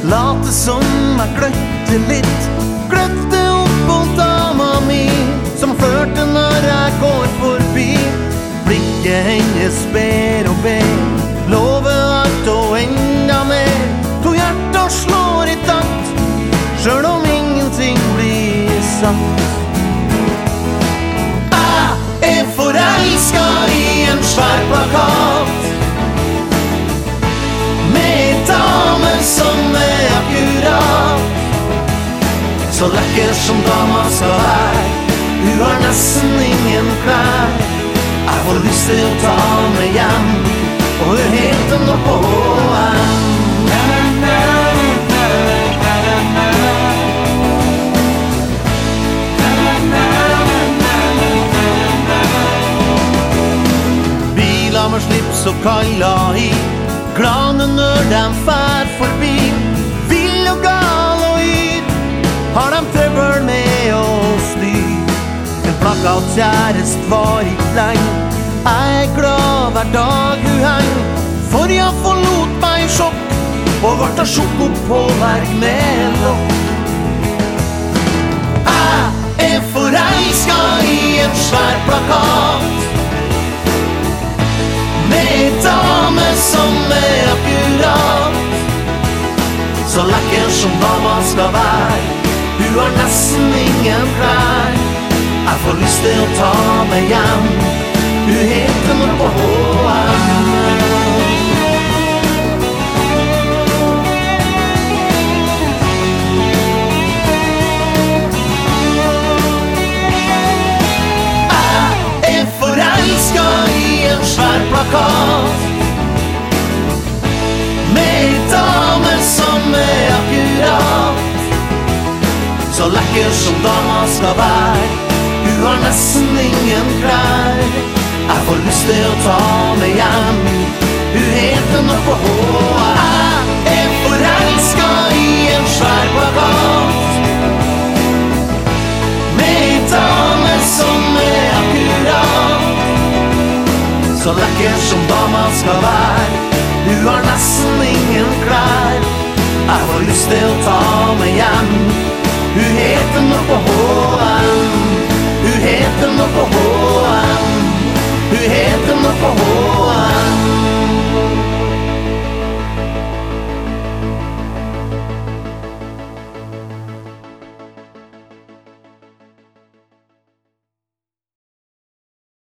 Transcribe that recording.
Late som jeg gløtte litt, gløtte opp på dama mi, som flørte når jeg går forbi. Blikket hennes ber og ber, lover alt og enda mer. To hjerter slår i takt, selv om ingenting blir sagt. Jeg forelsket i en svær plakat, med en dame som akkurat, så lekker som dama skal være. Hun har nesten ingen klær, jeg får lyst til å ta meg hjem, og hun heter noe på H&M. Biler med slips og kaila i, glane når de fær forbi. Vill og gal og yr, har de trøbbel med å styr. En plakat kjærest var ikke lenge, jeg glad hver dag hun heng. For jeg forlot meg i sjokk, og vart av sjokk på verk med lokk. Jeg forelsket i en svær plakat, med en dame som akkurat, så lekker som dama skal være. Hun har nesten ingen klær, jeg får lyst til å ta meg hjem, hun heter noe på H&M. Jeg forelsket i en svær plakat, med en dame som akkurat, så lekker som dama skal være. Hun har nesten ingen klær, jeg får lyst til å ta meg hjem, hun heter noe på H&M.